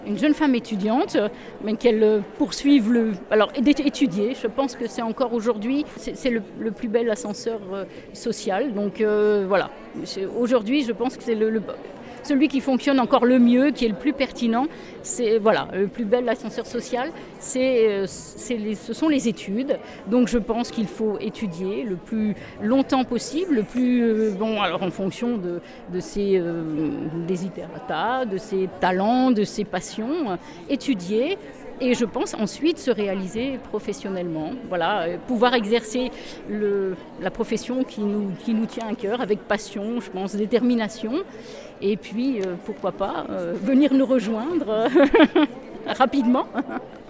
Une jeune femme étudiante, mais qu'elle poursuive d'étudier. Je pense que c'est encore aujourd'hui, c'est le plus bel ascenseur social. Donc voilà, aujourd'hui je pense que c'est celui qui fonctionne encore le mieux, qui est le plus pertinent. C'est voilà, le plus bel ascenseur social, ce sont les études. Donc je pense qu'il faut étudier le plus longtemps possible, le plus alors en fonction de ses desiderata, de ses talents, de ses passions, étudier. Et je pense ensuite se réaliser professionnellement, voilà, pouvoir exercer la profession qui nous tient à cœur avec passion, je pense, détermination. Et puis, pourquoi pas, venir nous rejoindre rapidement.